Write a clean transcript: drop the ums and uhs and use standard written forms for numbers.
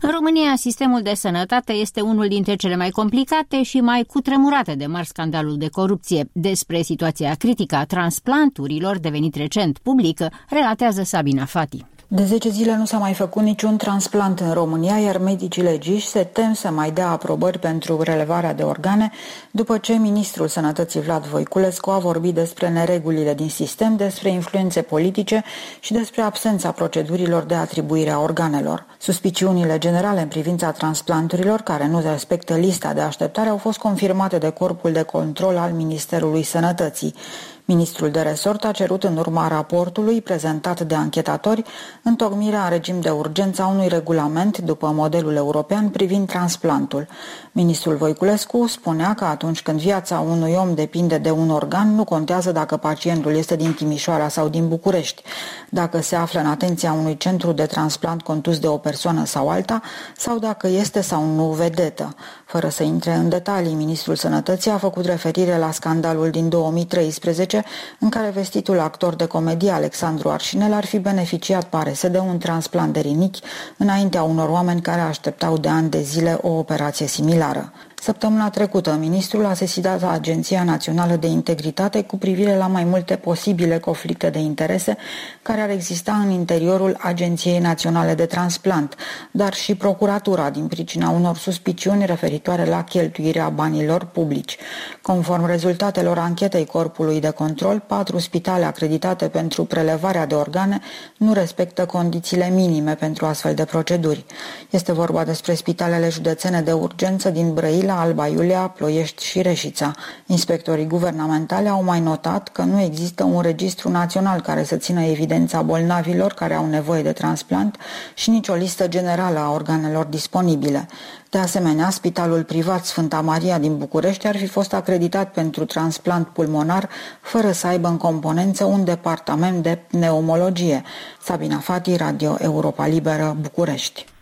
În România, sistemul de sănătate este unul dintre cele mai complicate și mai cutremurate de mari scandaluri de corupție. Despre situația critică a transplanturilor, devenit recent publică, relatează Sabina Fati. De 10 zile nu s-a mai făcut niciun transplant în România, iar medicii legiști se tem să mai dea aprobări pentru relevarea de organe, după ce ministrul Sănătății Vlad Voiculescu a vorbit despre neregulile din sistem, despre influențe politice și despre absența procedurilor de atribuire a organelor. Suspiciunile generale în privința transplanturilor, care nu respectă lista de așteptare, au fost confirmate de Corpul de Control al Ministerului Sănătății. Ministrul de resort a cerut în urma raportului prezentat de anchetatori întocmirea în regim de urgență a unui regulament după modelul european privind transplantul. Ministrul Voiculescu spunea că atunci când viața unui om depinde de un organ, nu contează dacă pacientul este din Timișoara sau din București, dacă se află în atenția unui centru de transplant condus de o persoană sau alta, sau dacă este sau nu vedetă. Fără să intre în detalii, ministrul Sănătății a făcut referire la scandalul din 2013, în care vestitul actor de comedie Alexandru Arșinel ar fi beneficiat, pare să, de un transplant de rinichi înaintea unor oameni care așteptau de ani de zile o operație similară. Săptămâna trecută, ministrul a sesizat Agenția Națională de Integritate cu privire la mai multe posibile conflicte de interese care ar exista în interiorul Agenției Naționale de Transplant, dar și procuratura din pricina unor suspiciuni referitoare la cheltuirea banilor publici. Conform rezultatelor anchetei Corpului de Control, 4 spitale acreditate pentru prelevarea de organe nu respectă condițiile minime pentru astfel de proceduri. Este vorba despre spitalele județene de urgență din Brăila, Alba Iulia, Ploiești și Reșița. Inspectorii guvernamentali au mai notat că nu există un registru național care să țină evidența bolnavilor care au nevoie de transplant și nici o listă generală a organelor disponibile. De asemenea, Spitalul Privat Sfânta Maria din București ar fi fost acreditat pentru transplant pulmonar, fără să aibă în componență un departament de pneumologie. Sabina Fati, Radio Europa Liberă, București.